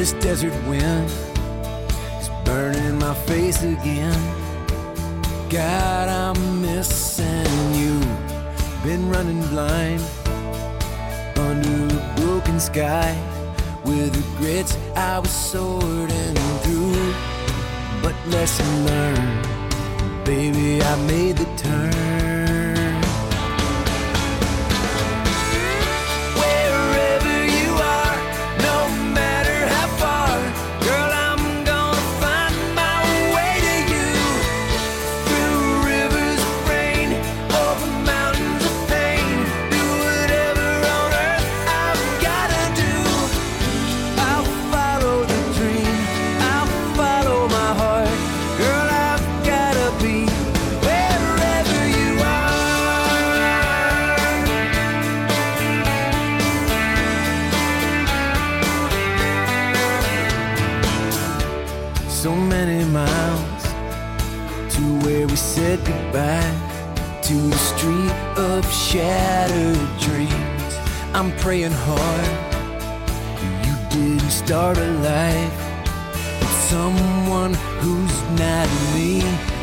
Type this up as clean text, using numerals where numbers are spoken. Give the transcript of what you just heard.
this desert wind is burning my face again. God, I'm missing you. Been running blind under a broken sky with regrets I was sorting through. But lesson learned, baby, I made the turn. So many miles to where we said goodbye, to the street of shattered dreams. I'm praying hard you didn't start a life with someone who's not me.